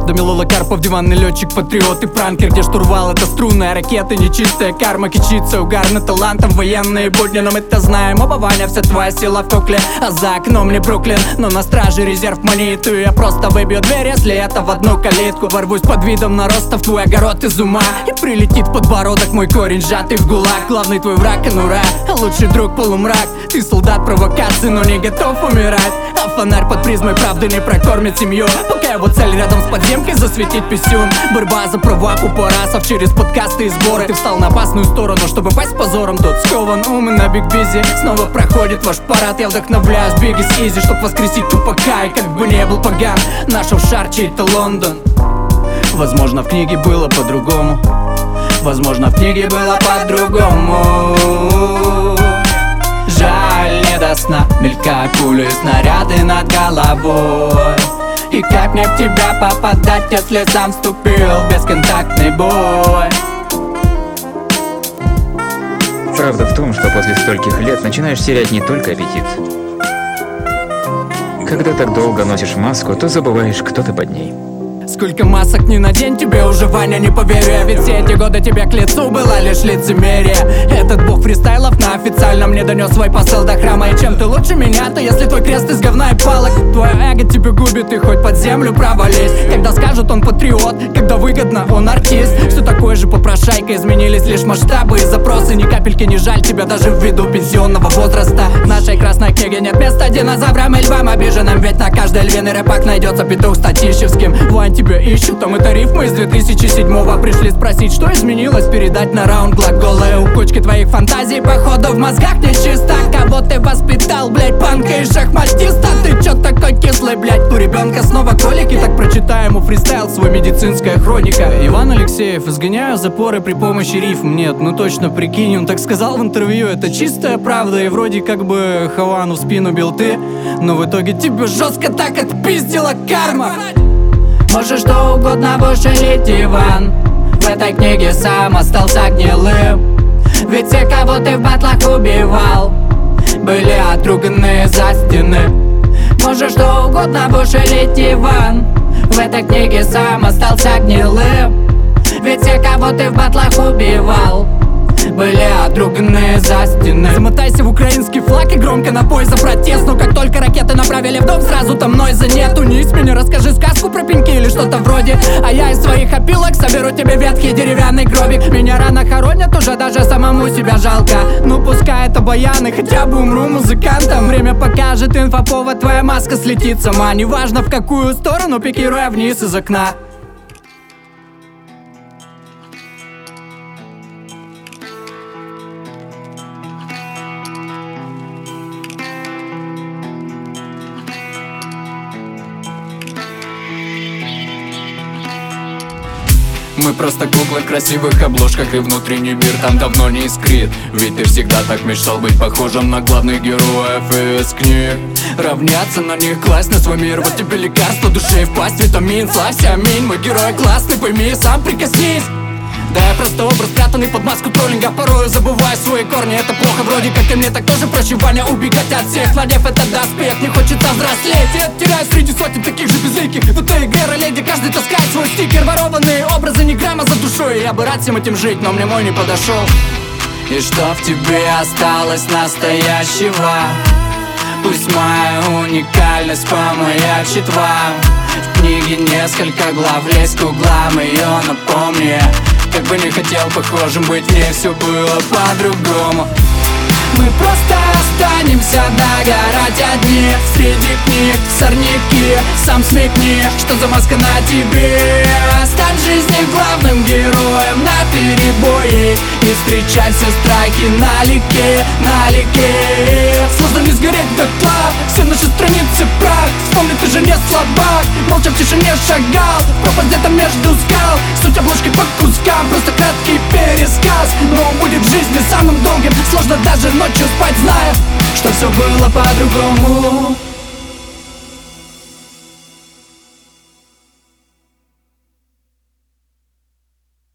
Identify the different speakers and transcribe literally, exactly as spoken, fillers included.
Speaker 1: Домилола Карпов, диванный летчик, патриот и пранкер, где штурвал — это струны, а ракеты нечистая карма. Кичится угарно талантом, военные будни, но мы-то знаем, оба Ваня, вся твоя сила в кукле. А за окном не Бруклин, но на страже резерв монету. Я просто выбью дверь, если это в одну калитку. Ворвусь под видом нароста в твой огород из ума, и прилетит подбородок мой корень, сжатый в гулаг. Главный твой враг — конура, а лучший друг — полумрак. Ты солдат провокации, но не готов умирать. А фонарь под призмой правды не прокормит семью, пока его цель рядом с подземкой засветить писюн. Борьба за права купорасов через подкасты и сборы. Ты встал на опасную сторону, чтобы пасть позором. Тот скован ум и на биг бизи. Снова проходит ваш парад. Я вдохновляюсь Biggest Easy, чтоб воскресить тупака. И как бы не был поган, наш офшар чей-то Лондон. Возможно, в книге было по-другому. Возможно, в книге было по-другому. Жаль, не до сна, мелькают пули и снаряды над головой. И как мне в тебя попадать, если сам вступил в бесконтактный бой?
Speaker 2: Правда в том, что после стольких лет начинаешь терять не только аппетит. Когда так долго носишь маску, то забываешь, кто ты под ней.
Speaker 1: Сколько масок не надень, тебе уже, Ваня, не поверю. Ведь все эти годы тебе к лицу было лишь лицемерие. Этот бог фристайлов на официальном не донес свой посыл до храма. И чем ты лучше меня-то, если твой крест из говна и палок? Твое эго тебе губит, и хоть под землю провались. Когда скажут он патриот, когда выгодно он артист. Все такое же попрошайка, изменились лишь масштабы и запросы. Ни капельки не жаль тебя даже ввиду пенсионного возраста. В нашей красной книге нет места динозаврам и львам обиженным. Ведь на каждой львиный рэпак найдется петух статищевским. Вань, тебя ищут, там это рифмы из две тысячи седьмого. Пришли спросить, что изменилось, передать на раунд глаголы. У кучки твоих фантазий, походу, в мозгах нечисто. Кого ты воспитал, блять, панка и шахматиста? Ты чё такой кислый, блять? У ребенка снова кролики. Так прочитай ему фристайл, свой медицинская хроника. Иван Алексеев: изгоняю запоры при помощи рифм. Нет, ну точно, прикинь, он так сказал в интервью. Это чистая правда, и вроде как бы Ховану в спину бил ты, но в итоге тебя жестко так отпиздила карма. Можешь что угодно вышелить, Иван. В этой книге сам остался гнилым. Ведь все, кого ты в батлах убивал, были отруганы за стены. Можешь что угодно вышелить, Иван. В этой книге сам остался гнилым. Ведь все, кого ты в батлах убивал, были отруганы за стены. Замотайся в украинский флаг и громко напой за протест. Но как только ракеты направили в дом, сразу там нойза нет. Унись меня, расскажи сказку про пеньки или что-то вроде. А я из своих опилок соберу тебе ветхий деревянный гробик. Меня рано хоронят, уже даже самому себя жалко. Ну пускай это баяны, хотя бы умру музыкантом. Время покажет, инфоповод, твоя маска слетит сама. Неважно в какую сторону, пикируя вниз из окна. Мы просто куклы в красивых обложках, и внутренний мир там давно не искрит. Ведь ты всегда так мечтал быть похожим на главных героев из книг. Равняться на них, класть на свой мир. Вот тебе лекарство души в пасть, витамин. Славься, аминь, мой герой классный, пойми, сам прикоснись. Да, я просто образ, спрятанный под маску троллинга. Порою забываю свои корни, это плохо. Вроде как и мне, так тоже проще, Ваня, убегать от всех. Надев это доспех, не хочется взрослеть. Я теряюсь среди сотен таких же безликих. В этой игре ролей, где каждый таскает свой стикер. Ворованные образы, ни грамма за душой. Я бы рад всем этим жить, но мне мой не подошел. И что в тебе осталось настоящего? Пусть моя уникальность помаячит вам. В книге несколько глав, лезь к углам ее напомни. Как бы не хотел похожим быть, в ней все было по-другому. Мы просто останемся догорать одни. Среди книг сорняки, сам смекни, что за маска на тебе. Стань в жизни главным героем на перебое и встречайся страйки налегке, налегке. Сложно не сгореть дотла, все наши страницы прах. Вспомни, ты же не слабак, молча в тишине шагал. Пропасть где-то между скал, суть обложки по кускам. Просто краткий пересказ, но он будет в жизни самым долгим. Сложно даже ночью спать, зная, что все было по-другому.